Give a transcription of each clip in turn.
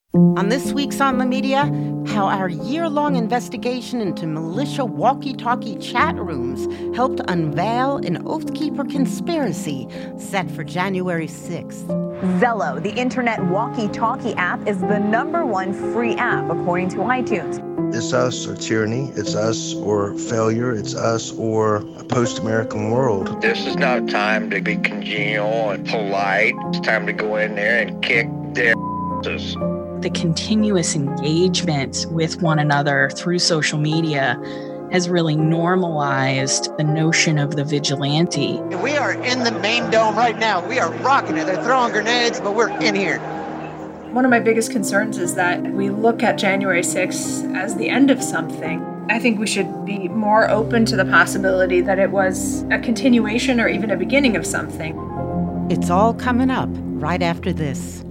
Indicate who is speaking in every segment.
Speaker 1: On this week's On the Media, how our year-long investigation into militia walkie-talkie chat rooms helped unveil an Oath Keeper conspiracy set for January 6th.
Speaker 2: Zello, the internet walkie-talkie app, is the #1 free app, according to iTunes.
Speaker 3: It's us or tyranny. It's us or failure. It's us or a post-American world.
Speaker 4: This is not a time to be congenial and polite. It's time to go in there and kick their asses.
Speaker 5: The continuous engagement with one another through social media has really normalized the notion of the vigilante.
Speaker 6: We are in the main dome right now. We are rocking it. They're throwing grenades, but we're in here.
Speaker 7: One of my biggest concerns is that we look at January 6th as the end of something. I think we should be more open to the possibility that it was a continuation or even a beginning of something.
Speaker 1: It's all coming up right after this.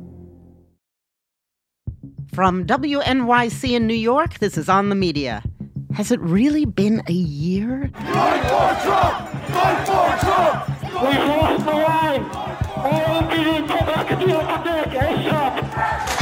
Speaker 1: From WNYC in New York, this is On the Media. Has it really been a year?
Speaker 8: Fight for Trump! Fight for Trump! We lost the line! All we need to come back and do it ASAP!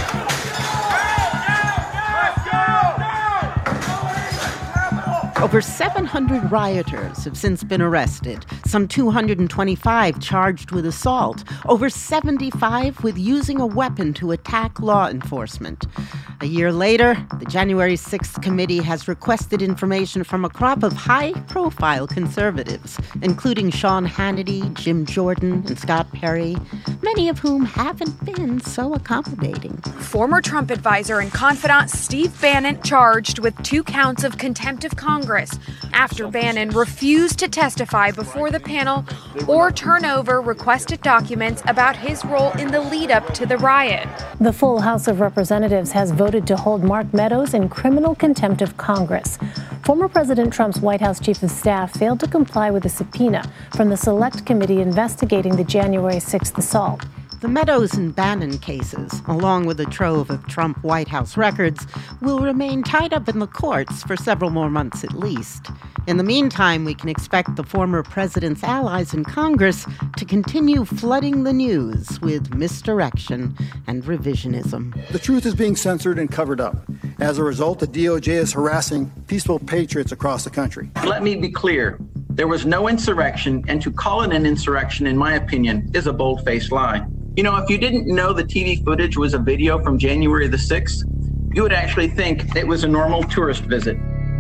Speaker 1: Over 700 rioters have since been arrested, some 225 charged with assault, over 75 with using a weapon to attack law enforcement. A year later, the January 6th committee has requested information from a crop of high-profile conservatives, including Sean Hannity, Jim Jordan, and Scott Perry, many of whom haven't been so accommodating.
Speaker 9: Former Trump advisor and confidant Steve Bannon charged with 2 counts of contempt of Congress after Bannon refused to testify before the panel or turn over requested documents about his role in the lead-up to the riot.
Speaker 10: The full House of Representatives has voted to hold Mark Meadows in criminal contempt of Congress. Former President Trump's White House chief of staff failed to comply with a subpoena from the Select Committee investigating the January 6th assault.
Speaker 1: The Meadows and Bannon cases, along with a trove of Trump White House records, will remain tied up in the courts for several more months at least. In the meantime, we can expect the former president's allies in Congress to continue flooding the news with misdirection and revisionism.
Speaker 11: The truth is being censored and covered up. As a result, the DOJ is harassing peaceful patriots across the country.
Speaker 12: Let me be clear. There was no insurrection, and to call it an insurrection, in my opinion, is a bold-faced lie. You know, if you didn't know the TV footage was a video from January the 6th, you would actually think it was a normal tourist visit.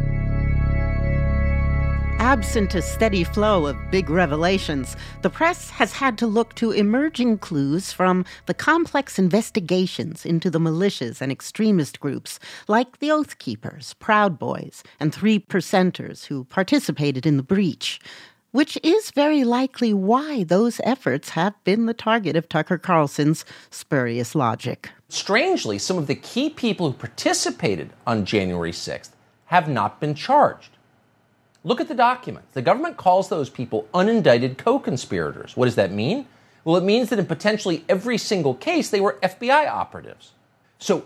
Speaker 1: Absent a steady flow of big revelations, the press has had to look to emerging clues from the complex investigations into the militias and extremist groups like the Oath Keepers, Proud Boys, and 3%ers who participated in the breach, which is very likely why those efforts have been the target of Tucker Carlson's spurious logic.
Speaker 13: Strangely, some of the key people who participated on January 6th have not been charged. Look at the documents. The government calls those people unindicted co-conspirators. What does that mean? Well, it means that in potentially every single case, they were FBI operatives. So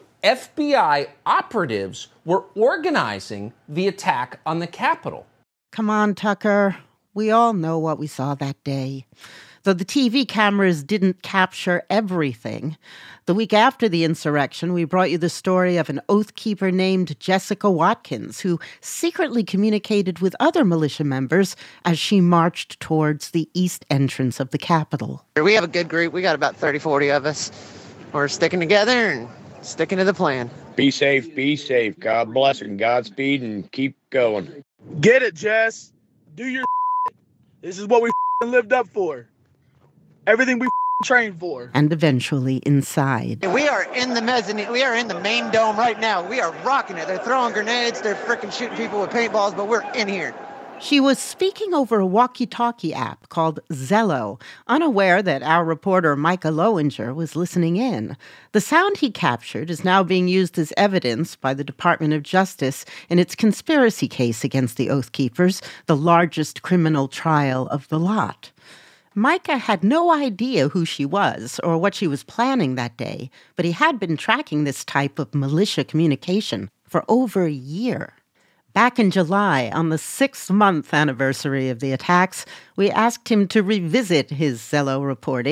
Speaker 13: FBI operatives were organizing the attack on the Capitol.
Speaker 1: Come on, Tucker. We all know what we saw that day. Though the TV cameras didn't capture everything, the week after the insurrection, we brought you the story of an Oath Keeper named Jessica Watkins, who secretly communicated with other militia members as she marched towards the east entrance of the Capitol.
Speaker 6: We have a good group. We got about 30, 40 of us. We're sticking together and sticking to the plan.
Speaker 14: Be safe, be safe. God bless and Godspeed, and keep going.
Speaker 15: Get it, Jess. Do your This is what we lived up for. Everything we trained for.
Speaker 1: And eventually inside.
Speaker 6: We are in the mezzanine. We are in the main dome right now. We are rocking it. They're throwing grenades. They're freaking shooting people with paintballs, but we're in here.
Speaker 1: She was speaking over a walkie-talkie app called Zello, unaware that our reporter Micah Lowinger was listening in. The sound he captured is now being used as evidence by the Department of Justice in its conspiracy case against the Oath Keepers, the largest criminal trial of the lot. Micah had no idea who she was or what she was planning that day, but he had been tracking this type of militia communication for over a year. Back in July, on the 6th-month anniversary of the attacks, we asked him to revisit his Zello reporting,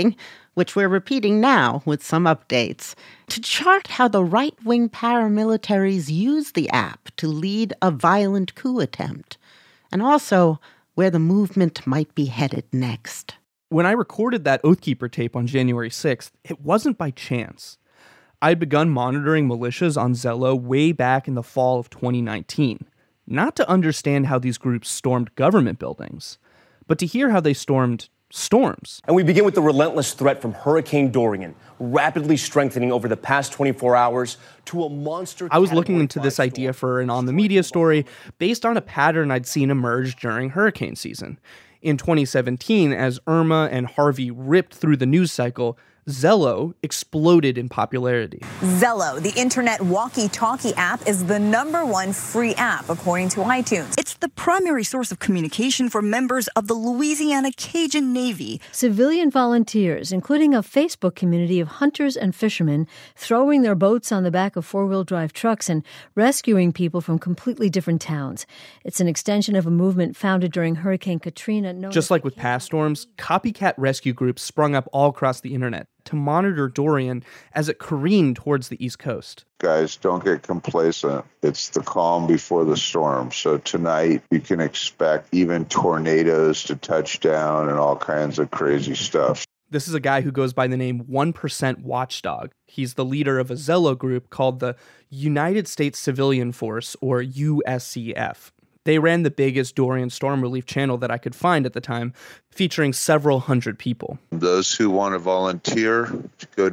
Speaker 1: which we're repeating now with some updates, to chart how the right-wing paramilitaries use the app to lead a violent coup attempt, and also where the movement might be headed next.
Speaker 16: When I recorded that Oathkeeper tape on January 6th, it wasn't by chance. I'd begun monitoring militias on Zello way back in the fall of 2019, not to understand how these groups stormed government buildings, but to hear how they stormed storms.
Speaker 17: And we begin with the relentless threat from Hurricane Dorian, rapidly strengthening over the past 24 hours to a monster.
Speaker 16: I was looking into this idea for an On the Media story based on a pattern I'd seen emerge during hurricane season. In 2017, as Irma and Harvey ripped through the news cycle, Zello exploded in popularity.
Speaker 2: Zello, the internet walkie-talkie app, is the #1 free app, according to iTunes.
Speaker 18: It's the primary source of communication for members of the Louisiana Cajun Navy.
Speaker 19: Civilian volunteers, including a Facebook community of hunters and fishermen, throwing their boats on the back of four-wheel drive trucks and rescuing people from completely different towns. It's an extension of a movement founded during Hurricane Katrina.
Speaker 16: Just like with past storms, copycat rescue groups sprung up all across the internet to monitor Dorian as it careened towards the East Coast.
Speaker 20: Guys, don't get complacent. It's the calm before the storm. So tonight you can expect even tornadoes to touch down and all kinds of crazy stuff.
Speaker 16: This is a guy who goes by the name 1% Watchdog. He's the leader of a Zello group called the United States Civilian Force, or USCF. They ran the biggest Dorian storm relief channel that I could find at the time, featuring several hundred people.
Speaker 20: Those who want to volunteer, go to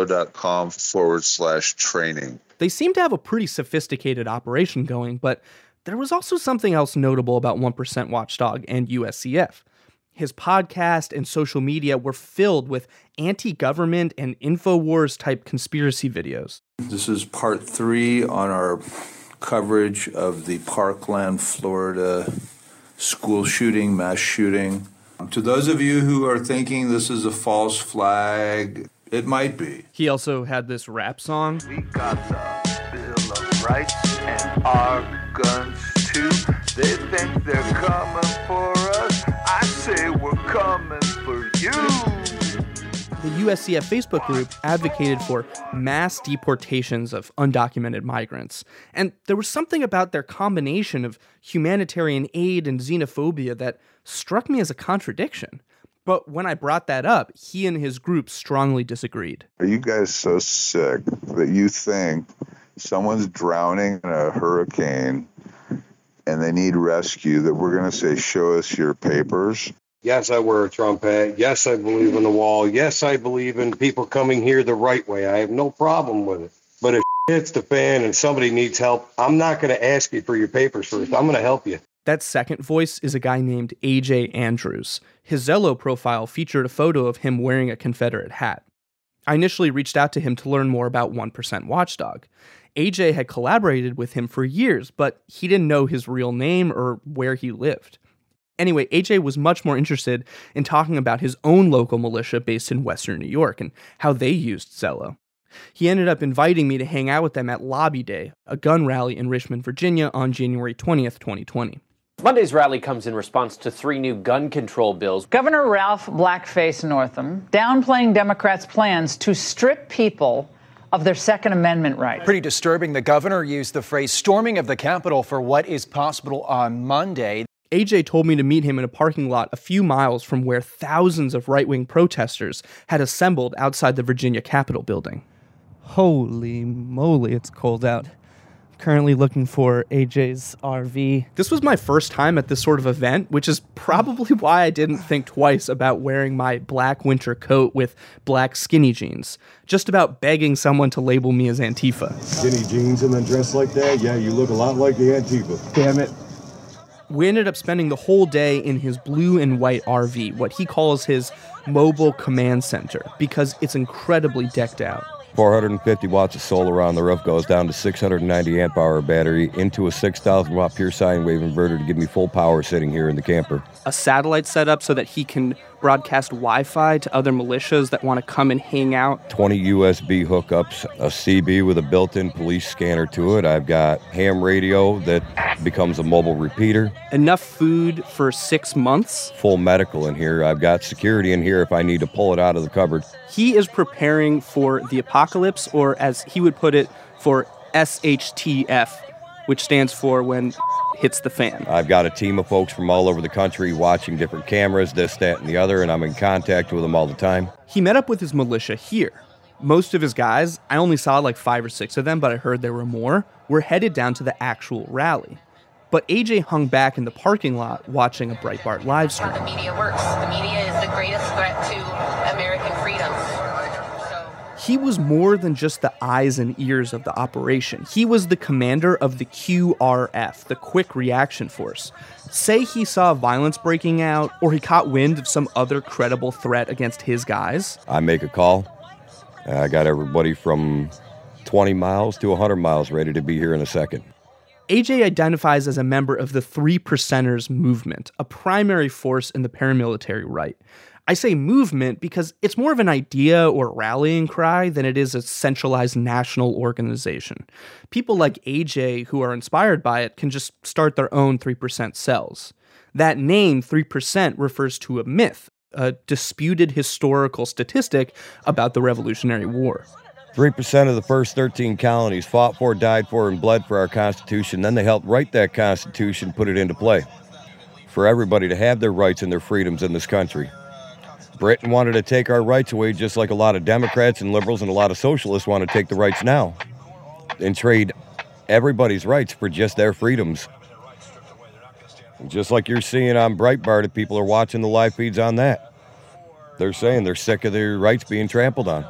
Speaker 20: Zello.com/training.
Speaker 16: They seem to have a pretty sophisticated operation going, but there was also something else notable about 1% Watchdog and USCF. His podcast and social media were filled with anti-government and InfoWars-type conspiracy videos.
Speaker 21: This is part 3 on our coverage of the Parkland, Florida school shooting, mass shooting. To those of you who are thinking this is a false flag, it might be.
Speaker 16: He also had this rap song.
Speaker 22: We got the Bill of Rights and our guns too. They think they're coming for us. I say we're coming for you.
Speaker 16: The USCF Facebook group advocated for mass deportations of undocumented migrants. And there was something about their combination of humanitarian aid and xenophobia that struck me as a contradiction. But when I brought that up, he and his group strongly disagreed.
Speaker 20: Are you guys so sick that you think someone's drowning in a hurricane and they need rescue that we're going to say, show us your papers?
Speaker 23: Yes, I wear a Trump hat. Yes, I believe in the wall. Yes, I believe in people coming here the right way. I have no problem with it. But if hits the fan and somebody needs help, I'm not going to ask you for your papers first. I'm going to help you.
Speaker 16: That second voice is a guy named AJ Andrews. His Zello profile featured a photo of him wearing a Confederate hat. I initially reached out to him to learn more about 1% Watchdog. AJ had collaborated with him for years, but he didn't know his real name or where he lived. Anyway, AJ was much more interested in talking about his own local militia based in Western New York and how they used Zello. He ended up inviting me to hang out with them at Lobby Day, a gun rally in Richmond, Virginia on January 20th, 2020.
Speaker 24: Monday's rally comes in response to 3 new gun control bills.
Speaker 25: Governor Ralph Blackface Northam downplaying Democrats' plans to strip people of their Second Amendment rights.
Speaker 26: Pretty disturbing. The governor used the phrase storming of the Capitol for what is possible on Monday.
Speaker 16: AJ told me to meet him in a parking lot a few miles from where thousands of right-wing protesters had assembled outside the Virginia Capitol building. Holy moly, it's cold out. Currently looking for AJ's RV. This was my first time at this sort of event, which is probably why I didn't think twice about wearing my black winter coat with black skinny jeans. Just about begging someone to label me as Antifa.
Speaker 27: Skinny jeans and then dressed like that? Yeah, you look a lot like the Antifa. Damn it.
Speaker 16: We ended up spending the whole day in his blue and white RV, what he calls his mobile command center, because it's incredibly decked out.
Speaker 28: 450 watts of solar on the roof goes down to 690 amp hour battery into a 6,000 watt pure sine wave inverter to give me full power sitting here in the camper.
Speaker 16: A satellite setup so that he can broadcast Wi-Fi to other militias that want to come and hang out.
Speaker 28: 20 USB hookups, a CB with a built-in police scanner to it. I've got ham radio that becomes a mobile repeater.
Speaker 16: Enough food for 6 months.
Speaker 28: Full medical in here. I've got security in here if I need to pull it out of the cupboard.
Speaker 16: He is preparing for the apocalypse, or as he would put it, for SHTF, which stands for when hits the fan.
Speaker 28: I've got a team of folks from all over the country watching different cameras, this, that, and the other, and I'm in contact with them all the time.
Speaker 16: He met up with his militia here. Most of his guys, I only saw like 5 or 6 of them, but I heard there were more, were headed down to the actual rally. But AJ hung back in the parking lot watching a Breitbart live stream.
Speaker 3: How the media works. The media is the greatest threat to American freedom.
Speaker 16: He was more than just the eyes and ears of the operation. He was the commander of the QRF, the Quick Reaction Force. Say he saw violence breaking out, or he caught wind of some other credible threat against his guys.
Speaker 28: I make a call. I got everybody from 20 miles to 100 miles ready to be here in a second.
Speaker 16: AJ identifies as a member of the 3 Percenters movement, a primary force in the paramilitary right. I say movement because it's more of an idea or rallying cry than it is a centralized national organization. People like AJ who are inspired by it can just start their own 3% cells. That name, 3%, refers to a myth, a disputed historical statistic about the Revolutionary War.
Speaker 28: 3% of the first 13 colonies fought for, died for, and bled for our Constitution. Then they helped write that Constitution, put it into play. For everybody to have their rights and their freedoms in this country. Britain wanted to take our rights away just like a lot of Democrats and liberals and a lot of socialists want to take the rights now and trade everybody's rights for just their freedoms. Just like you're seeing on Breitbart, if people are watching the live feeds on that. They're saying they're sick of their rights being trampled on.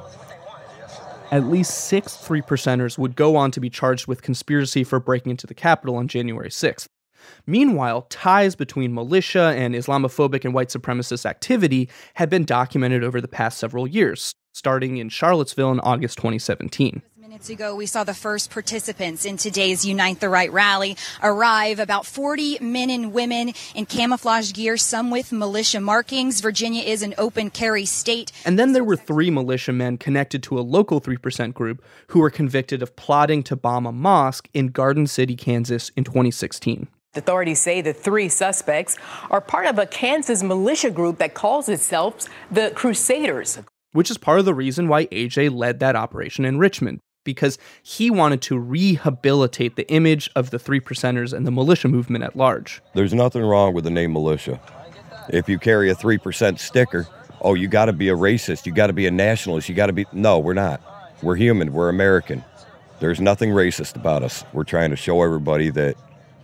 Speaker 16: At least 6 3%ers would go on to be charged with conspiracy for breaking into the Capitol on January 6th. Meanwhile, ties between militia and Islamophobic and white supremacist activity had been documented over the past several years, starting in Charlottesville in August 2017.
Speaker 4: Minutes ago, we saw the first participants in today's Unite the Right rally arrive. About 40 men and women in camouflage gear, some with militia markings. Virginia is an open carry state.
Speaker 16: And then there were 3 militiamen connected to a local 3% group who were convicted of plotting to bomb a mosque in Garden City, Kansas in 2016.
Speaker 5: Authorities say the 3 suspects are part of a Kansas militia group that calls itself the Crusaders.
Speaker 16: Which is part of the reason why AJ led that operation in Richmond, because he wanted to rehabilitate the image of the 3%ers and the militia movement at large.
Speaker 28: There's nothing wrong with the name militia. If you carry a 3% sticker, oh, you got to be a racist, you got to be a nationalist, you got to be... No, we're not. We're human, we're American. There's nothing racist about us. We're trying to show everybody that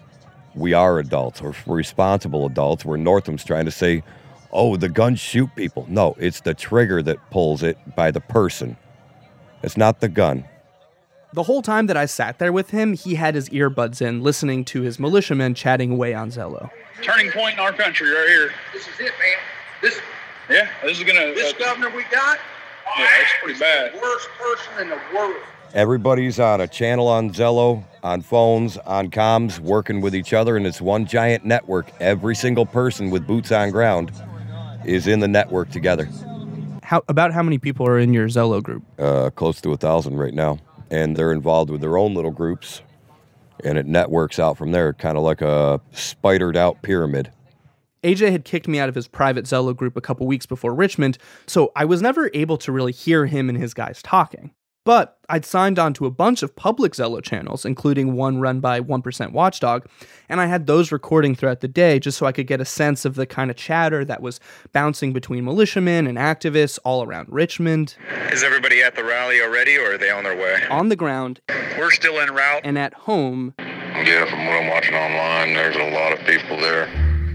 Speaker 28: we are adults, or we're responsible adults, where Northam's trying to say, oh, the guns shoot people. No, it's the trigger that pulls it by the person. It's not the gun.
Speaker 16: The whole time that I sat there with him, he had his earbuds in, listening to his militiamen chatting away on Zello.
Speaker 7: Turning point in our country right here.
Speaker 8: This is it, man.
Speaker 7: This is gonna...
Speaker 8: This governor we got?
Speaker 7: Yeah, it's pretty bad.
Speaker 8: The worst person in the world.
Speaker 28: Everybody's on a channel on Zello, on phones, on comms, working with each other, and it's one giant network. Every single person with boots on ground is in the network together.
Speaker 16: About how many people are in your Zello group?
Speaker 28: Close to 1,000 right now. And they're involved with their own little groups, and it networks out from there, kind of like a spidered out pyramid.
Speaker 16: AJ had kicked me out of his private Zello group a couple weeks before Richmond, so I was never able to really hear him and his guys talking. But I'd signed on to a bunch of public Zello channels, including one run by 1% Watchdog, and I had those recording throughout the day just so I could get a sense of the kind of chatter that was bouncing between militiamen and activists all around Richmond.
Speaker 7: Is everybody at the rally already, or are they on their way?
Speaker 16: On the ground.
Speaker 7: We're still en route.
Speaker 16: And at home.
Speaker 7: Yeah, from what I'm watching online, there's a lot of people there.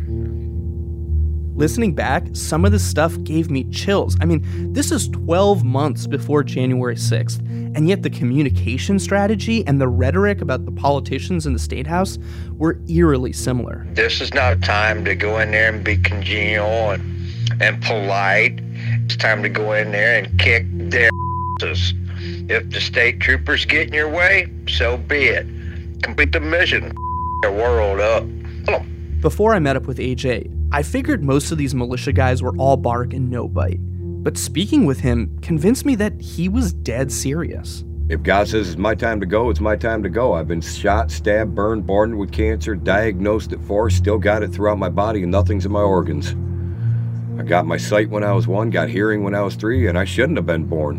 Speaker 16: Listening back, some of this stuff gave me chills. I mean, this is 12 months before January 6th, and yet the communication strategy and the rhetoric about the politicians in the State House were eerily similar.
Speaker 9: This is not a time to go in there and be congenial and polite. It's time to go in there and kick their asses. If the state troopers get in your way, so be it. Complete the mission, their world up.
Speaker 16: Before I met up with AJ, I figured most of these militia guys were all bark and no bite, but speaking with him convinced me that he was dead serious.
Speaker 28: If God says it's my time to go, it's my time to go. I've been shot, stabbed, burned, born with cancer, diagnosed at 4, still got it throughout my body, and nothing's in my organs. I got my sight when I was 1, got hearing when I was 3, and I shouldn't have been born.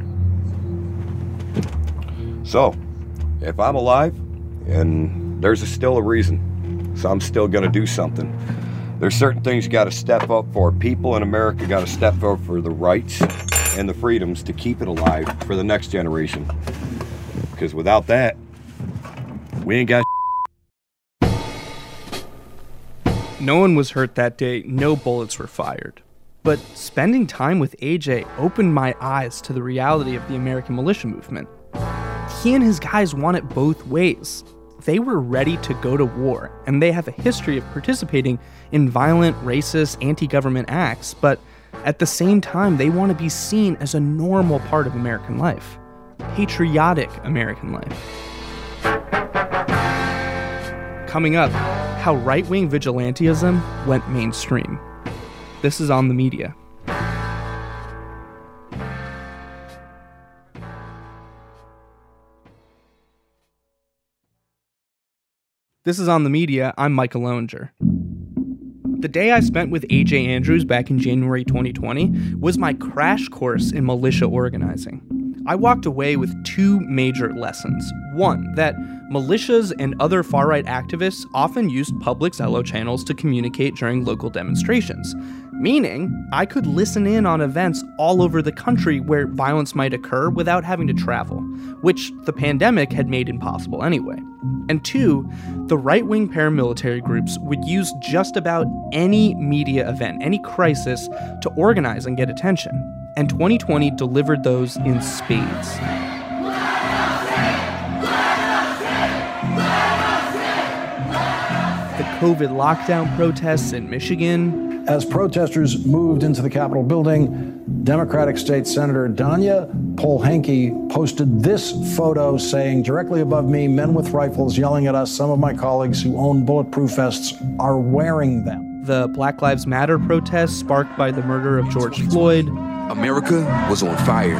Speaker 28: So, if I'm alive, and there's still a reason, so I'm still gonna do something. There's certain things you gotta step up for. People in America gotta step up for the rights and the freedoms to keep it alive for the next generation. Because without that, we ain't got.
Speaker 16: No one was hurt that day, no bullets were fired. But spending time with AJ opened my eyes to the reality of the American militia movement. He and his guys want it both ways. They were ready to go to war, and they have a history of participating in violent, racist, anti-government acts, but at the same time, they want to be seen as a normal part of American life. Patriotic American life. Coming up, how right-wing vigilantism went mainstream. This is On the Media. This is On the Media. I'm Michael Lowinger. The day I spent with AJ Andrews back in January 2020 was my crash course in militia organizing. I walked away with 2 major lessons. One, that militias and other far-right activists often used public Zello channels to communicate during local demonstrations, meaning I could listen in on events all over the country where violence might occur without having to travel, which the pandemic had made impossible anyway. And 2, the right-wing paramilitary groups would use just about any media event, any crisis, to organize and get attention. And 2020 delivered those in spades. The COVID lockdown protests in Michigan.
Speaker 1: As protesters moved into the Capitol building, Democratic State Senator Danya Polehanki posted this photo saying, directly above me, men with rifles yelling at us. Some of my colleagues who own bulletproof vests are wearing them.
Speaker 16: The Black Lives Matter protests sparked by the murder of George Floyd.
Speaker 6: America was on fire.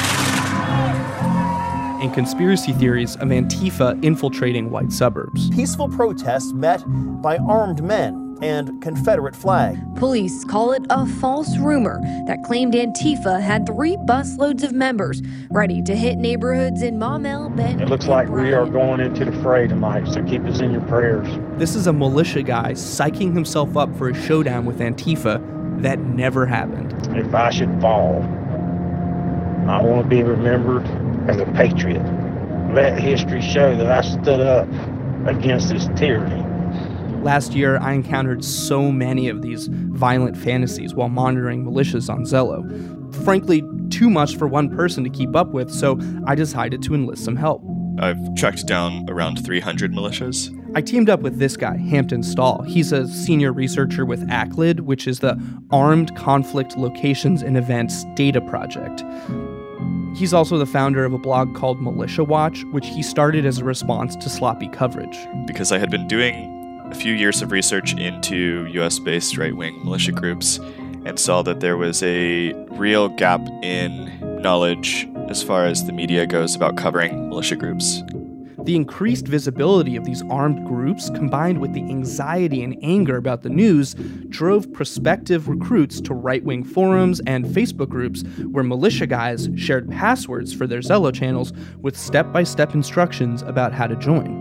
Speaker 16: And conspiracy theories of Antifa infiltrating white suburbs.
Speaker 10: Peaceful protests met by armed men and Confederate flag.
Speaker 11: Police call it a false rumor that claimed Antifa had 3 busloads of members ready to hit neighborhoods in Maumelle, Benton.
Speaker 12: It looks like we are going into the fray tonight, so keep us in your prayers.
Speaker 16: This is a militia guy psyching himself up for a showdown with Antifa that never happened.
Speaker 12: If I should fall, I want to be remembered as a patriot. Let history show that I stood up against this tyranny.
Speaker 16: Last year, I encountered so many of these violent fantasies while monitoring militias on Zello. Frankly, too much for one person to keep up with, so I decided to enlist some help.
Speaker 13: I've tracked down around 300 militias.
Speaker 16: I teamed up with this guy, Hampton Stahl. He's a senior researcher with ACLID, which is the Armed Conflict Locations and Events Data Project. He's also the founder of a blog called Militia Watch, which he started as a response to sloppy coverage.
Speaker 13: Because I had been doing a few years of research into US-based right-wing militia groups and saw that there was a real gap in knowledge as far as the media goes about covering militia groups.
Speaker 16: The increased visibility of these armed groups, combined with the anxiety and anger about the news, drove prospective recruits to right-wing forums and Facebook groups where militia guys shared passwords for their Zello channels with step-by-step instructions about how to join.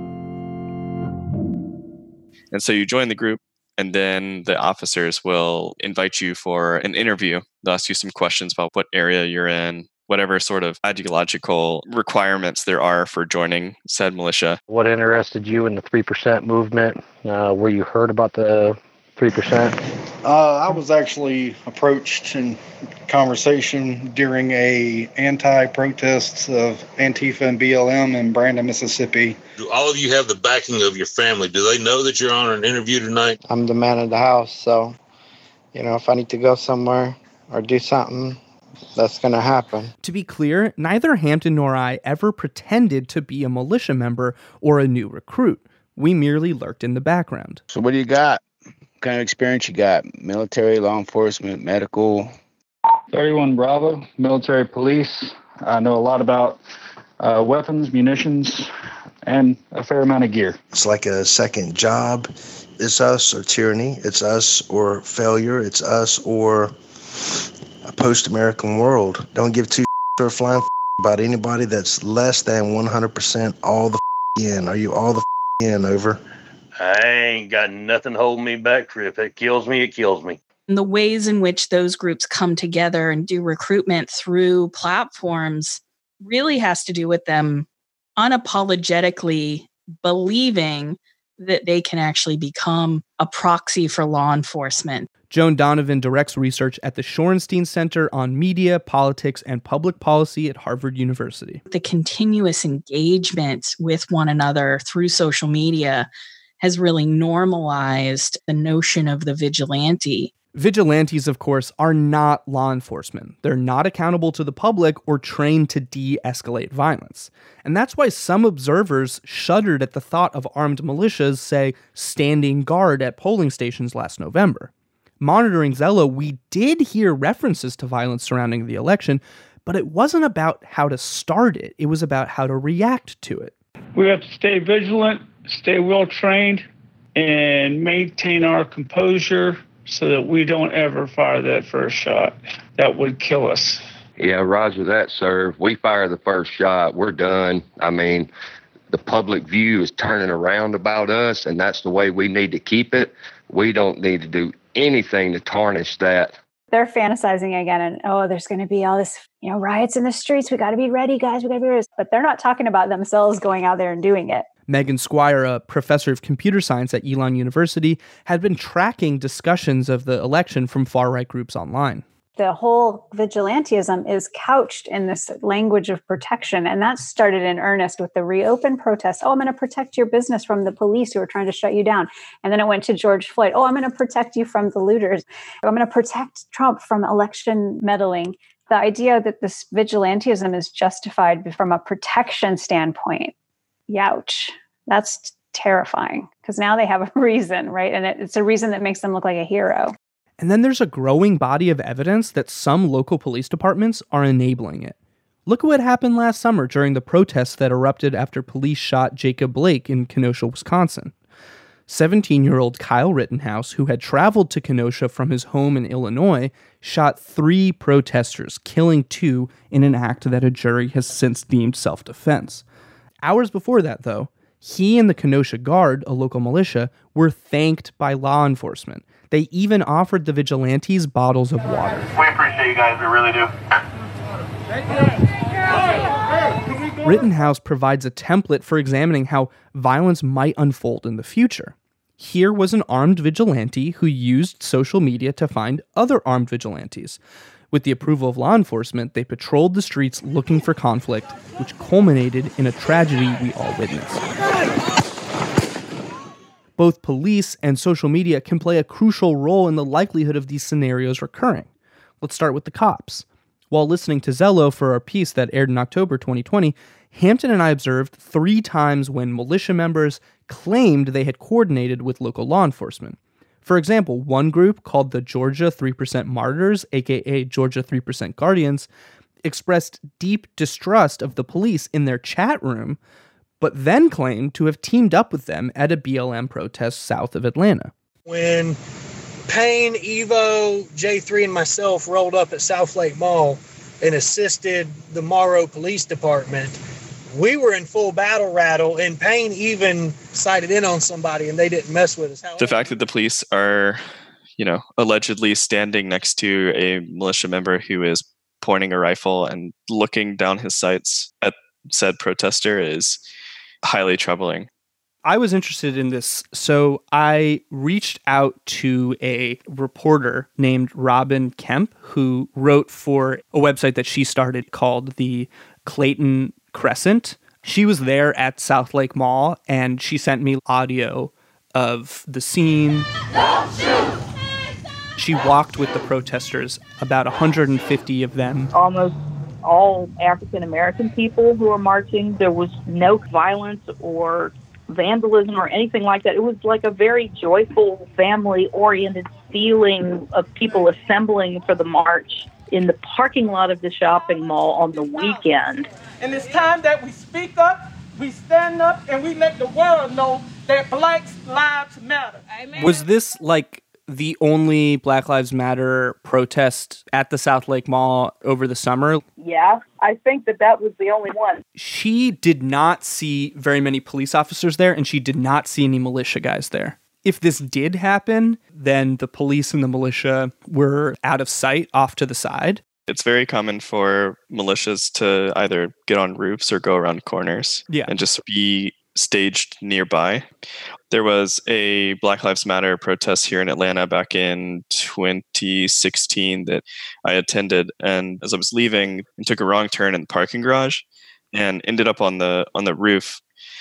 Speaker 13: And so you join the group, and then the officers will invite you for an interview. They'll ask you some questions about what area you're in, whatever sort of ideological requirements there are for joining said militia.
Speaker 12: What interested you in the 3% movement? Were you heard about the 3%?
Speaker 14: I was actually approached in conversation during a anti-protest of Antifa and BLM in Brandon, Mississippi.
Speaker 15: Do all of you have the backing of your family? Do they know that you're on an interview tonight?
Speaker 29: I'm the man of the house, so, if I need to go somewhere or do something, that's going to happen.
Speaker 16: To be clear, neither Hampton nor I ever pretended to be a militia member or a new recruit. We merely lurked in the background.
Speaker 30: So what do you got?
Speaker 2: What kind of experience you got? Military, law enforcement, medical?
Speaker 14: 31 Bravo, military police. I know a lot about weapons, munitions, and a fair amount of gear.
Speaker 17: It's like a second job. It's us or tyranny. It's us or failure. It's us or a post-American world. Don't give two or a flying about anybody that's less than 100% all the in. Are you all the in? Over.
Speaker 18: I ain't got nothing holding me back, Trip. It kills me, it kills me.
Speaker 19: And the ways in which those groups come together and do recruitment through platforms really has to do with them unapologetically believing that they can actually become a proxy for law enforcement.
Speaker 16: Joan Donovan directs research at the Shorenstein Center on Media, Politics, and Public Policy at Harvard University.
Speaker 19: The continuous engagement with one another through social media has really normalized the notion of the vigilante.
Speaker 16: Vigilantes, of course, are not law enforcement. They're not accountable to the public or trained to de-escalate violence. And that's why some observers shuddered at the thought of armed militias, say, standing guard at polling stations last November. Monitoring Zello, we did hear references to violence surrounding the election, but it wasn't about how to start it. It was about how to react to it.
Speaker 20: We have to stay vigilant, stay well-trained, and maintain our composure so that we don't ever fire that first shot. That would kill us.
Speaker 21: Yeah, roger that, sir. If we fire the first shot, we're done. I mean, the public view is turning around about us, and that's the way we need to keep it. We don't need to do anything to tarnish that.
Speaker 22: They're fantasizing again, and there's going to be all this, riots in the streets. We got to be ready, guys. We got to be ready. But they're not talking about themselves going out there and doing it.
Speaker 16: Megan Squire, a professor of computer science at Elon University, had been tracking discussions of the election from far-right groups online.
Speaker 22: The whole vigilantism is couched in this language of protection, and that started in earnest with the Reopen protest. I'm going to protect your business from the police who are trying to shut you down. And then it went to George Floyd. I'm going to protect you from the looters. I'm going to protect Trump from election meddling. The idea that this vigilantism is justified from a protection standpoint, youch, that's terrifying, because now they have a reason, right? And it's a reason that makes them look like a hero.
Speaker 16: And then there's a growing body of evidence that some local police departments are enabling it. Look at what happened last summer during the protests that erupted after police shot Jacob Blake in Kenosha, Wisconsin. 17-year-old Kyle Rittenhouse, who had traveled to Kenosha from his home in Illinois, shot 3 protesters, killing 2 in an act that a jury has since deemed self-defense. Hours before that, though, he and the Kenosha Guard, a local militia, were thanked by law enforcement. They even offered the vigilantes bottles of water.
Speaker 18: We appreciate you guys, we really do.
Speaker 16: Rittenhouse provides a template for examining how violence might unfold in the future. Here was an armed vigilante who used social media to find other armed vigilantes. With the approval of law enforcement, they patrolled the streets looking for conflict, which culminated in a tragedy we all witnessed. Both police and social media can play a crucial role in the likelihood of these scenarios recurring. Let's start with the cops. While listening to Zello for our piece that aired in October 2020, Hampton and I observed 3 times when militia members claimed they had coordinated with local law enforcement. For example, one group called the Georgia 3% Martyrs, aka Georgia 3% Guardians, expressed deep distrust of the police in their chat room, but then claimed to have teamed up with them at a BLM protest south of Atlanta.
Speaker 23: When Payne, Evo, J3, and myself rolled up at South Lake Mall and assisted the Morrow Police Department, we were in full battle rattle, and Payne even sighted in on somebody, and they didn't mess with us.
Speaker 13: The fact that the police are, allegedly standing next to a militia member who is pointing a rifle and looking down his sights at said protester is highly troubling.
Speaker 16: I was interested in this, so I reached out to a reporter named Robin Kemp, who wrote for a website that she started called the Clayton Crescent. She was there at South Lake Mall, and she sent me audio of the scene. Don't shoot! She walked with the protesters, about 150 of them.
Speaker 24: Almost all African-American people who were marching. There was no violence or
Speaker 3: vandalism or anything like that. It was like a very joyful, family-oriented feeling of people assembling for the march in the parking lot of the shopping mall on the weekend.
Speaker 4: And it's time that we speak up, we stand up, and we let the world know that Black Lives Matter. Amen.
Speaker 16: Was this like the only Black Lives Matter protest at the South Lake Mall over the summer?
Speaker 3: Yeah, I think that was the only one.
Speaker 16: She did not see very many police officers there, and she did not see any militia guys there. If this did happen, then the police and the militia were out of sight, off to the side.
Speaker 13: It's very common for militias to either get on roofs or go around corners and just be staged nearby. There was a Black Lives Matter protest here in Atlanta back in 2016 that I attended, and as I was leaving, I took a wrong turn in the parking garage and ended up on the roof.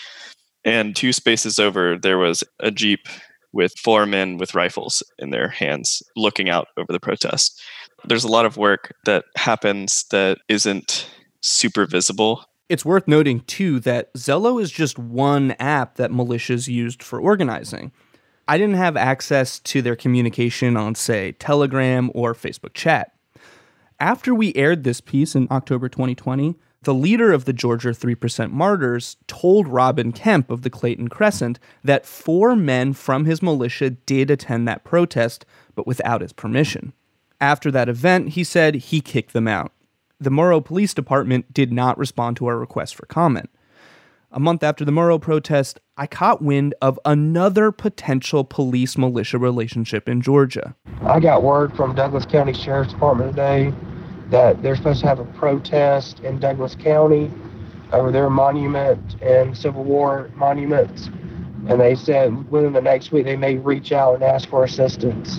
Speaker 13: And 2 spaces over, there was a Jeep with 4 men with rifles in their hands looking out over the protest. There's a lot of work that happens that isn't super visible.
Speaker 16: It's worth noting, too, that Zello is just one app that militias used for organizing. I didn't have access to their communication on, say, Telegram or Facebook chat. After we aired this piece in October 2020, the leader of the Georgia 3% Martyrs told Robin Kemp of the Clayton Crescent that 4 men from his militia did attend that protest, but without his permission. After that event, he said he kicked them out. The Murrow Police Department did not respond to our request for comment. A month after the Murrow protest, I caught wind of another potential police-militia relationship in Georgia.
Speaker 5: I got word from Douglas County Sheriff's Department today that they're supposed to have a protest in Douglas County over their monument and Civil War monuments. And they said within the next week they may reach out and ask for assistance.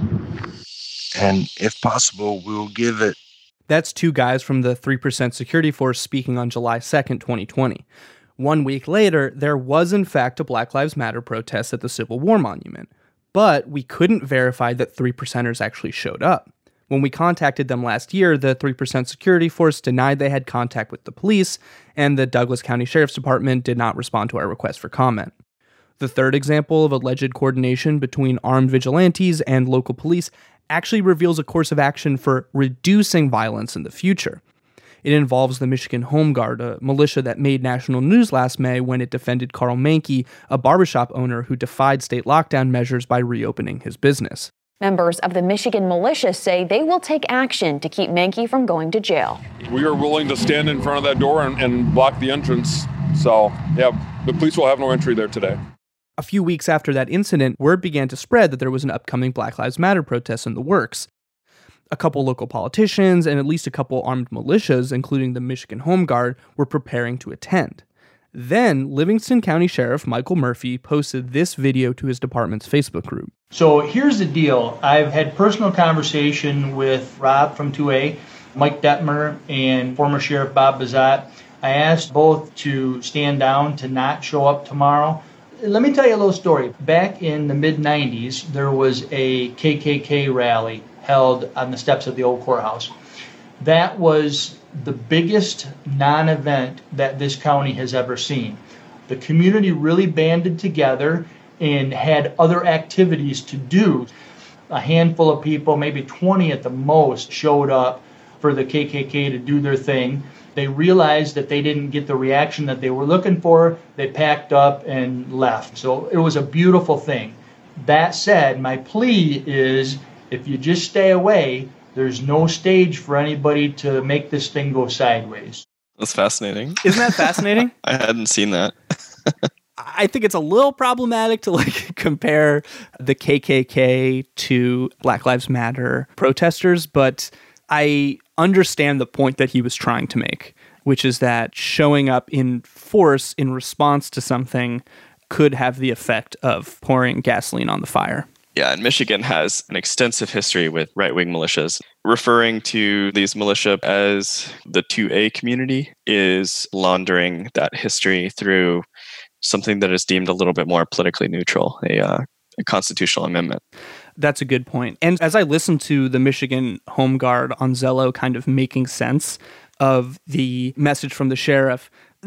Speaker 17: And if possible, we'll give it.
Speaker 16: That's 2 guys from the 3% security force speaking on July 2nd, 2020. 1 week later, there was in fact a Black Lives Matter protest at the Civil War Monument, but we couldn't verify that 3%ers actually showed up. When we contacted them last year, the 3% security force denied they had contact with the police, and the Douglas County Sheriff's Department did not respond to our request for comment. The third example of alleged coordination between armed vigilantes and local police actually reveals a course of action for reducing violence in the future. It involves the Michigan Home Guard, a militia that made national news last May when it defended Carl Mahnke, a barbershop owner who defied state lockdown measures by reopening his business.
Speaker 7: Members of the Michigan militia say they will take action to keep Mahnke from going to jail.
Speaker 8: We are willing to stand in front of that door and block the entrance. So, yeah, the police will have no entry there today.
Speaker 16: A few weeks after that incident, word began to spread that there was an upcoming Black Lives Matter protest in the works. A couple local politicians and at least a couple armed militias, including the Michigan Home Guard, were preparing to attend. Then, Livingston County Sheriff Michael Murphy posted this video to his department's Facebook group.
Speaker 24: So here's the deal. I've had personal conversation with Rob from 2A, Mike Detmer, and former Sheriff Bob Bazat. I asked both to stand down, to not show up tomorrow. Let me tell you a little story. Back in the mid-90s, there was a KKK rally held on the steps of the old courthouse. That was the biggest non-event that this county has ever seen. The community really banded together and had other activities to do. A handful of people, maybe 20 at the most, showed up for the KKK to do their thing. They realized that they didn't get the reaction that they were looking for. They packed up and left. So it was a beautiful thing. That said, my plea is if you just stay away, there's no stage for anybody to make this thing go sideways.
Speaker 13: That's fascinating.
Speaker 16: Isn't that fascinating?
Speaker 13: I hadn't seen that.
Speaker 16: I think it's a little problematic to compare the KKK to Black Lives Matter protesters, but I understand the point that he was trying to make, which is that showing up in force in response to something could have the effect of pouring gasoline on the fire.
Speaker 13: Yeah, and Michigan has an extensive history with right-wing militias. Referring to these militia as the 2A community is laundering that history through something that is deemed a little bit more politically neutral, a constitutional amendment.
Speaker 16: That's a good point. And as I listened to the Michigan Home Guard on Zello kind of making sense of the message from the sheriff,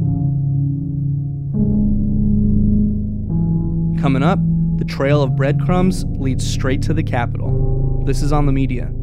Speaker 16: Coming up, the trail of breadcrumbs leads straight to the Capitol. This is On the Media.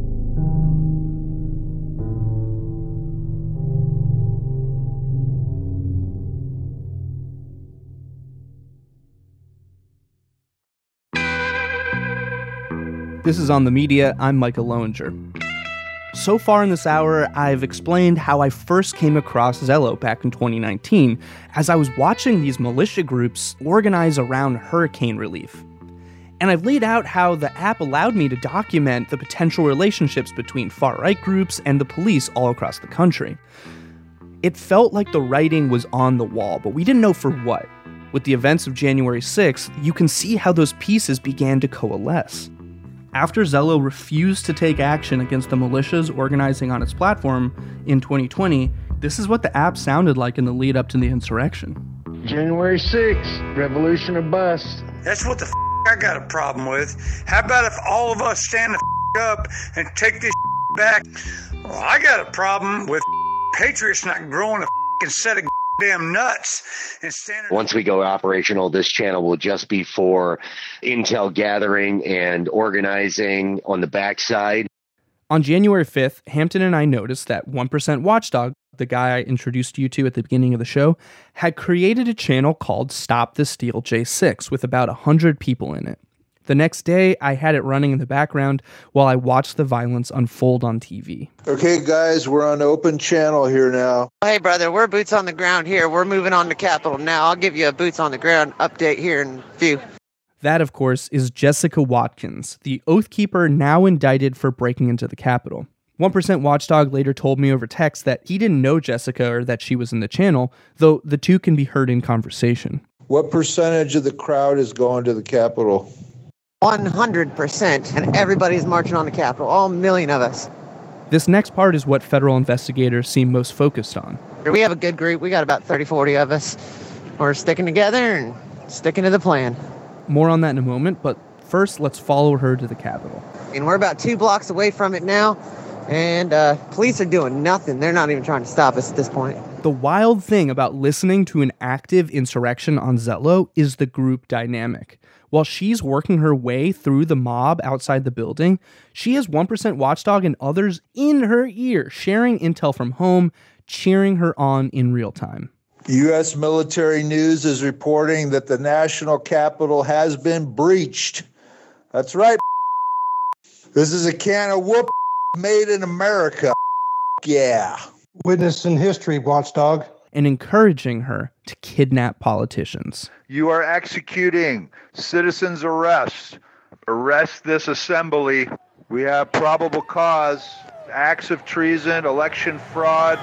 Speaker 16: This is On the Media. I'm Micah Lowinger. So far in this hour, I've explained how I first came across Zello back in 2019 as I was watching these militia groups organize around hurricane relief. And I've laid out how the app allowed me to document the potential relationships between far-right groups and the police all across the country. It felt like the writing was on the wall, but we didn't know for what. With the events of January 6th, you can see how those pieces began to coalesce. After Zello refused to take action against the militias organizing on its platform in 2020, this is what the app sounded like in the lead up to the insurrection.
Speaker 10: January 6th, revolution or bust.
Speaker 11: That's what the I got a problem with. How about if all of us stand the up and take this back? Well, I got a problem with patriots not growing a set of damn nuts and standing.
Speaker 21: Once we go operational, this channel will just be for intel gathering and organizing on the backside.
Speaker 16: On January 5th, Hampton and I noticed that 1% Watchdog, the guy I introduced you to at the beginning of the show, had created a channel called Stop the Steal J6 with about 100 people in it. The next day, I had it running in the background while I watched the violence unfold on TV.
Speaker 12: Okay, guys, we're on open channel here now.
Speaker 15: Hey, brother, we're boots on the ground here. We're moving on to Capitol now. I'll give you a boots on the ground update here in a few.
Speaker 16: That, of course, is Jessica Watkins, the Oath Keeper now indicted for breaking into the Capitol. 1% Watchdog later told me over text that he didn't know Jessica or that she was in the channel, though the two can be heard in conversation.
Speaker 12: What percentage of the crowd is going to the Capitol?
Speaker 15: 100%, and everybody's marching on the Capitol, all million of us.
Speaker 16: This next part is what federal investigators seem most focused on.
Speaker 15: We have a good group. We got about 30, 40 of us. We're sticking together and sticking to the plan.
Speaker 16: More on that in a moment, but first let's follow her to the Capitol.
Speaker 15: And we're about 2 blocks away from it now, and police are doing nothing. They're not even trying to stop us at this point.
Speaker 16: The wild thing about listening to an active insurrection on Zello is the group dynamic. While she's working her way through the mob outside the building, she has 1% Watchdog and others in her ear, sharing intel from home, cheering her on in real time.
Speaker 12: U.S. military news is reporting that the national Capitol has been breached. That's right. This is a can of whoop made in America. Yeah.
Speaker 10: Witness in history, Watchdog.
Speaker 16: And encouraging her to kidnap politicians.
Speaker 12: You are executing citizens' arrest. Arrest this assembly. We have probable cause, acts of treason, election fraud.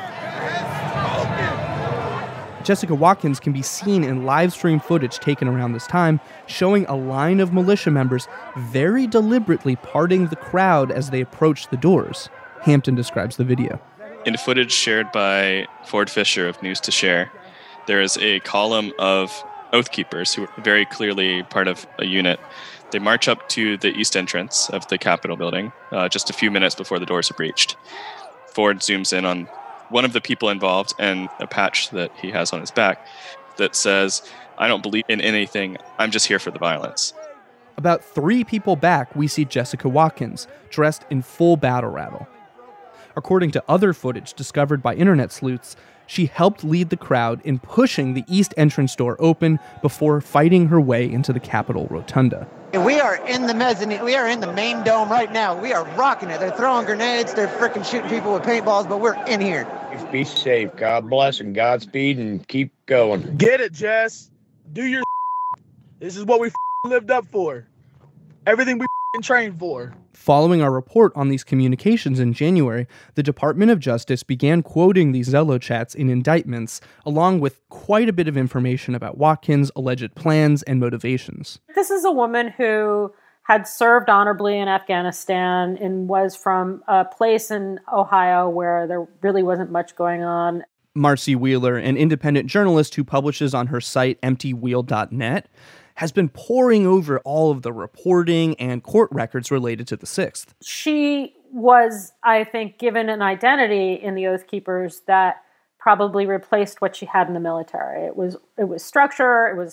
Speaker 16: Jessica Watkins can be seen in live stream footage taken around this time, showing a line of militia members very deliberately parting the crowd as they approach the doors. Hampton describes the video.
Speaker 13: In footage shared by Ford Fisher of News to Share, there is a column of Oath Keepers who are very clearly part of a unit. They march up to the east entrance of the Capitol building just a few minutes before the doors are breached. Ford zooms in on one of the people involved and a patch that he has on his back that says, "I don't believe in anything, I'm just here for the violence."
Speaker 16: About 3 people back, we see Jessica Watkins, dressed in full battle rattle. According to other footage discovered by internet sleuths, she helped lead the crowd in pushing the east entrance door open before fighting her way into the Capitol rotunda.
Speaker 15: We are in the mezzanine. We are in the main dome right now. We are rocking it. They're throwing grenades. They're freaking shooting people with paintballs, but we're in here.
Speaker 10: Be safe. God bless and Godspeed and keep going.
Speaker 25: Get it, Jess. Do your This is what we lived up for. Everything we trained for.
Speaker 16: Following our report on these communications in January, the Department of Justice began quoting these Zello chats in indictments, along with quite a bit of information about Watkins' alleged plans and motivations.
Speaker 26: This is a woman who had served honorably in Afghanistan and was from a place in Ohio where there really wasn't much going on.
Speaker 16: Marcy Wheeler, an independent journalist who publishes on her site emptywheel.net, has been poring over all of the reporting and court records related to the 6th.
Speaker 26: She was, I think, given an identity in the Oath Keepers that probably replaced what she had in the military. It was structure, it was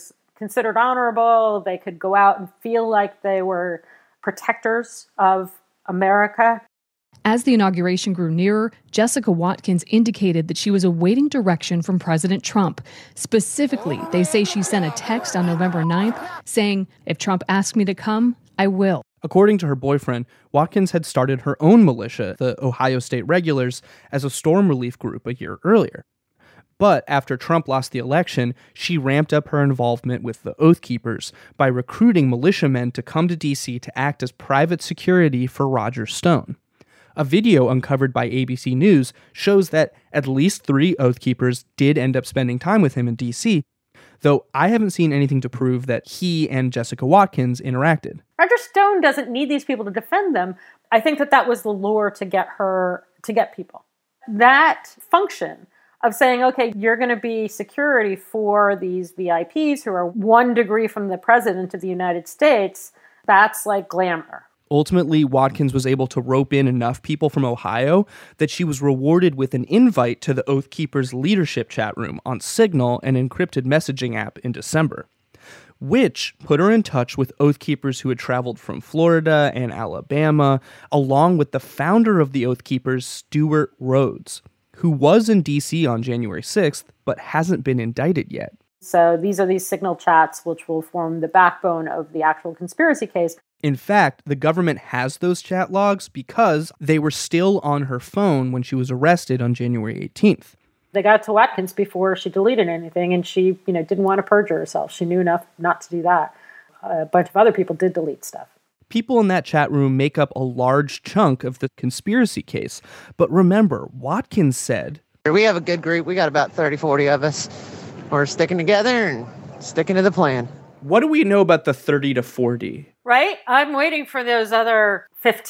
Speaker 26: considered honorable. They could go out and feel like they were protectors of America.
Speaker 2: As the inauguration grew nearer, Jessica Watkins indicated that she was awaiting direction from President Trump. Specifically, they say she sent a text on November 9th saying, "If Trump asks me to come, I will."
Speaker 16: According to her boyfriend, Watkins had started her own militia, the Ohio State Regulars, as a storm relief group a year earlier. But after Trump lost the election, she ramped up her involvement with the Oath Keepers by recruiting militiamen to come to D.C. to act as private security for Roger Stone. A video uncovered by ABC News shows that at least 3 Oath Keepers did end up spending time with him in D.C., though I haven't seen anything to prove that he and Jessica Watkins interacted.
Speaker 26: Roger Stone doesn't need these people to defend them. I think that was the lure to get people. That function of saying, okay, you're going to be security for these VIPs who are 1 degree from the president of the United States, that's like glamour.
Speaker 16: Ultimately, Watkins was able to rope in enough people from Ohio that she was rewarded with an invite to the Oath Keepers leadership chat room on Signal, an encrypted messaging app, in December, which put her in touch with Oath Keepers who had traveled from Florida and Alabama, along with the founder of the Oath Keepers, Stuart Rhodes, who was in D.C. on January 6th, but hasn't been indicted yet.
Speaker 26: So these are these Signal chats which will form the backbone of the actual conspiracy case.
Speaker 16: In fact, the government has those chat logs because they were still on her phone when she was arrested on January 18th.
Speaker 26: They got to Watkins before she deleted anything, and she, didn't want to perjure herself. She knew enough not to do that. A bunch of other people did delete stuff.
Speaker 16: People in that chat room make up a large chunk of the conspiracy case. But remember, Watkins said,
Speaker 15: "We have a good group. We got about 30, 40 of us. We're sticking together and sticking to the plan."
Speaker 16: What do we know about the 30 to 40?
Speaker 26: Right? I'm waiting for those other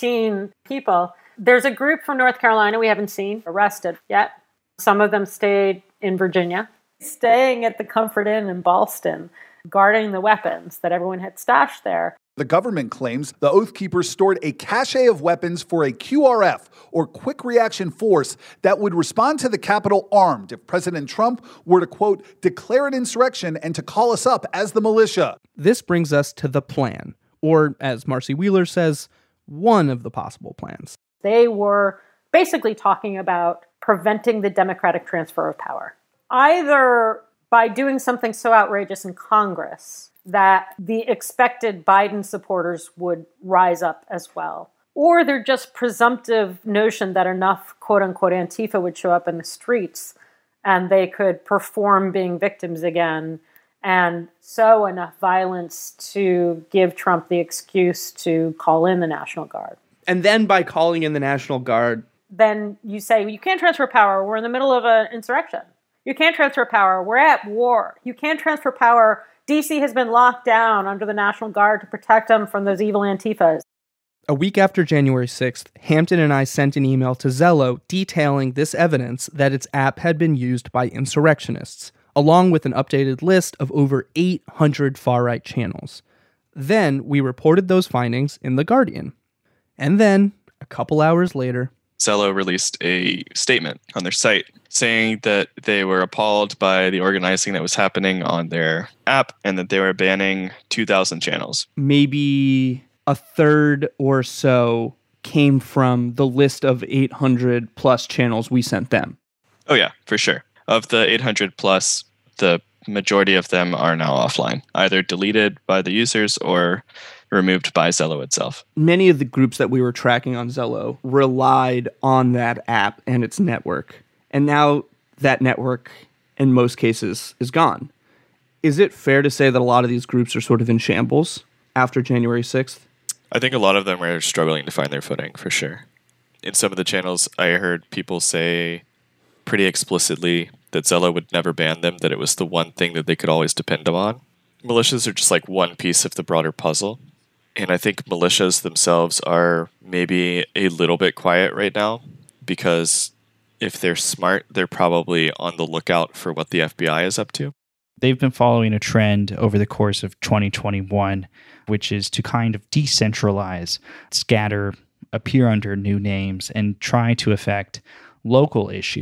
Speaker 26: 15 people. There's a group from North Carolina we haven't seen arrested yet. Some of them stayed in Virginia, staying at the Comfort Inn in Ballston, guarding the weapons that everyone had stashed there.
Speaker 14: The government claims the Oath Keepers stored a cache of weapons for a QRF, or Quick Reaction Force, that would respond to the Capitol armed if President Trump were to, quote, declare an insurrection and to call us up as the militia.
Speaker 16: This brings us to the plan, or as Marcy Wheeler says, one of the possible plans.
Speaker 26: They were basically talking about preventing the democratic transfer of power, either by doing something so outrageous in Congress that the expected Biden supporters would rise up as well, or they're just presumptive notion that enough quote-unquote Antifa would show up in the streets and they could perform being victims again and sow enough violence to give Trump the excuse to call in the National Guard.
Speaker 16: And then by calling in the National Guard,
Speaker 26: then you say, well, you can't transfer power. We're in the middle of an insurrection. You can't transfer power. We're at war. You can't transfer power. D.C. has been locked down under the National Guard to protect them from those evil Antifas.
Speaker 16: A week after January 6th, Hampton and I sent an email to Zello detailing this evidence that its app had been used by insurrectionists, along with an updated list of over 800 far-right channels. Then we reported those findings in The Guardian. And then, a couple hours later,
Speaker 13: Zello released a statement on their site saying that they were appalled by the organizing that was happening on their app and that they were banning 2,000 channels.
Speaker 16: Maybe a third or so came from the list of 800 plus channels we sent them.
Speaker 13: Oh yeah, for sure. Of the 800 plus, the majority of them are now offline, either deleted by the users or removed by Zello itself.
Speaker 16: Many of the groups that we were tracking on Zello relied on that app and its network. And now that network, in most cases, is gone. Is it fair to say that a lot of these groups are sort of in shambles after January 6th?
Speaker 13: I think a lot of them are struggling to find their footing, for sure. In some of the channels, I heard people say pretty explicitly that Zello would never ban them, that it was the one thing that they could always depend on. Militias are just like one piece of the broader puzzle. And I think militias themselves are maybe a little bit quiet right now because if they're smart, they're probably on the lookout for what the FBI is up to.
Speaker 18: They've been following a trend over the course of 2021, which is to kind of decentralize, scatter, appear under new names, and try to affect local issues.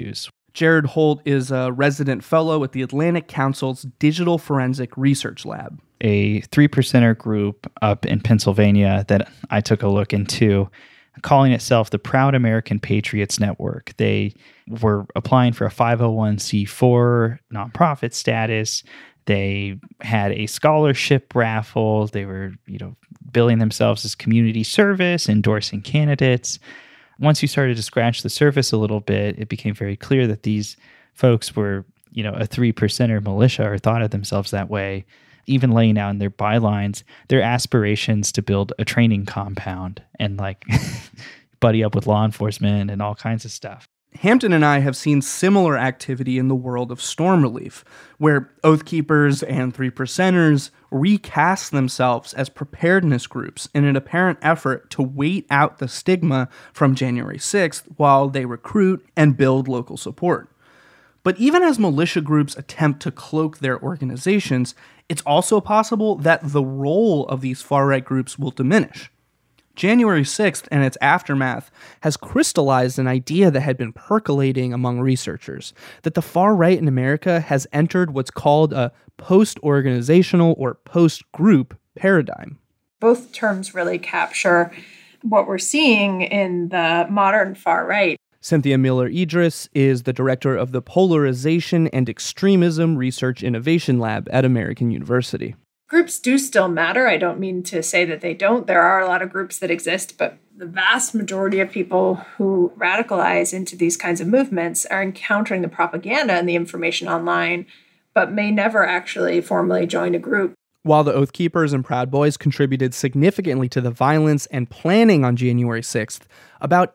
Speaker 16: Jared Holt is a resident fellow at the Atlantic Council's Digital Forensic Research Lab.
Speaker 18: A 3%er group up in Pennsylvania that I took a look into, calling itself the Proud American Patriots Network. They were applying for a 501c4 nonprofit status. They had a scholarship raffle. They were, billing themselves as community service, endorsing candidates. Once you started to scratch the surface a little bit, it became very clear that these folks were, a 3%er militia, or thought of themselves that way, even laying out in their bylines their aspirations to build a training compound and buddy up with law enforcement and all kinds of stuff.
Speaker 16: Hampton and I have seen similar activity in the world of storm relief, where Oath Keepers and 3%ers recast themselves as preparedness groups in an apparent effort to wait out the stigma from January 6th while they recruit and build local support. But even as militia groups attempt to cloak their organizations, it's also possible that the role of these far-right groups will diminish. January 6th and its aftermath has crystallized an idea that had been percolating among researchers, that the far right in America has entered what's called a post-organizational or post-group paradigm.
Speaker 3: Both terms really capture what we're seeing in the modern far right.
Speaker 16: Cynthia Miller-Idris is the director of the Polarization and Extremism Research Innovation Lab at American University.
Speaker 3: Groups do still matter. I don't mean to say that they don't. There are a lot of groups that exist, but the vast majority of people who radicalize into these kinds of movements are encountering the propaganda and the information online, but may never actually formally join a group.
Speaker 16: While the Oath Keepers and Proud Boys contributed significantly to the violence and planning on January 6th, about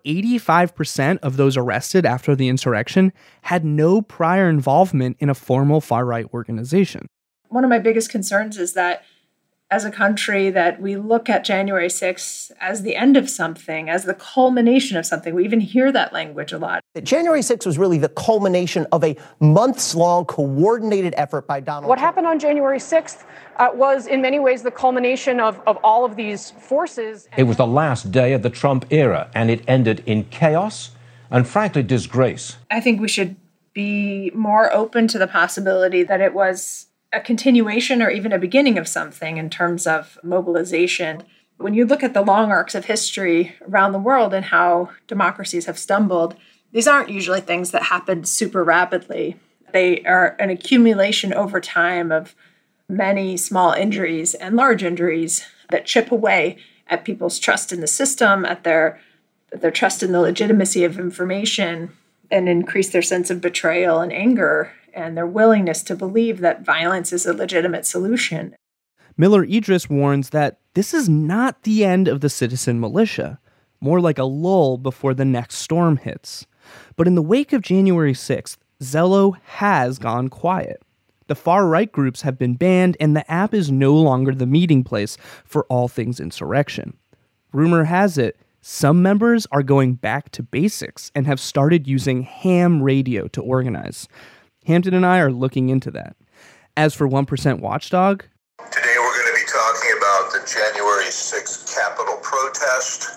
Speaker 16: 85% of those arrested after the insurrection had no prior involvement in a formal far-right organization.
Speaker 3: One of my biggest concerns is that as a country that we look at January 6th as the end of something, as the culmination of something. We even hear that language a lot.
Speaker 4: January 6th was really the culmination of a months-long coordinated effort by Donald
Speaker 5: What
Speaker 4: Trump.
Speaker 5: happened on January 6th was in many ways the culmination of all of these forces.
Speaker 20: It was the last day of the Trump era, and it ended in chaos and, frankly, disgrace.
Speaker 3: I think we should be more open to the possibility that it was a continuation or even a beginning of something in terms of mobilization. When you look at the long arcs of history around the world and how democracies have stumbled, these aren't usually things that happen super rapidly. They are an accumulation over time of many small injuries and large injuries that chip away at people's trust in the system, at their trust in the legitimacy of information, and increase their sense of betrayal and anger and their willingness to believe that violence is a legitimate solution.
Speaker 16: Miller-Idris warns that this is not the end of the citizen militia, more like a lull before the next storm hits. But in the wake of January 6th, Zello has gone quiet. The far-right groups have been banned, and the app is no longer the meeting place for all things insurrection. Rumor has it, some members are going back to basics and have started using ham radio to organize. Hampton and I are looking into that. As for 1% Watchdog,
Speaker 22: today we're going to be talking about the January 6th Capitol protest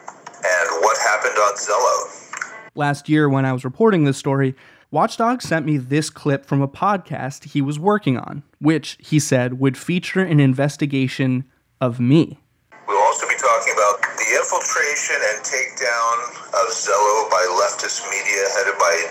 Speaker 22: and what happened on Zello.
Speaker 16: Last year when I was reporting this story, Watchdog sent me this clip from a podcast he was working on, which, he said, would feature an investigation of me.
Speaker 22: We'll also be talking about the infiltration and takedown of Zello by leftist media headed by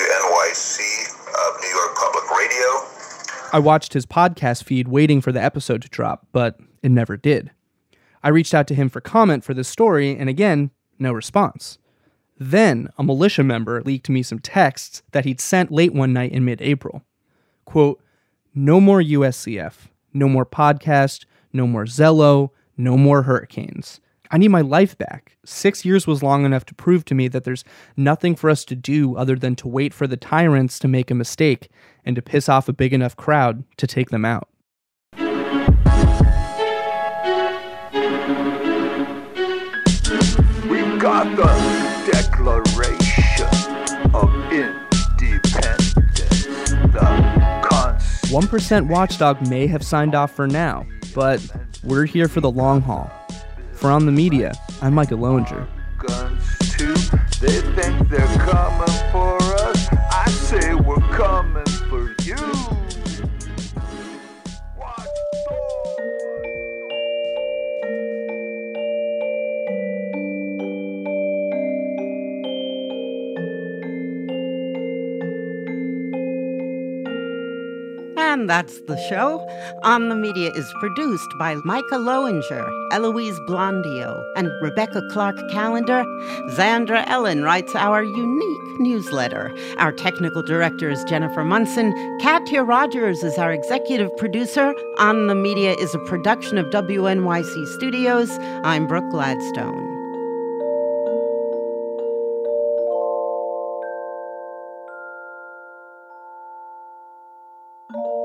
Speaker 22: WNYC of New York Public Radio.
Speaker 16: I watched his podcast feed waiting for the episode to drop, but it never did. I reached out to him for comment for this story, and again, no response. Then, a militia member leaked me some texts that he'd sent late one night in mid-April. Quote, "No more USCF, no more podcast, no more Zello, no more hurricanes. I need my life back. 6 years was long enough to prove to me that there's nothing for us to do other than to wait for the tyrants to make a mistake and to piss off a big enough crowd to take them out."
Speaker 23: We've got the Declaration of Independence.
Speaker 16: 1% Watchdog may have signed off for now, but we're here for the long haul. For On the Media, I'm Micah Lowinger.
Speaker 23: Guns too, they think they're coming for us. I say we're coming for you.
Speaker 1: And that's the show. On the Media is produced by Micah Lowinger, Eloise Blondio, and Rebecca Clark Callender. Zandra Ellen writes our unique newsletter. Our technical director is Jennifer Munson. Katya Rogers is our executive producer. On the Media is a production of WNYC Studios. I'm Brooke Gladstone.
Speaker 6: you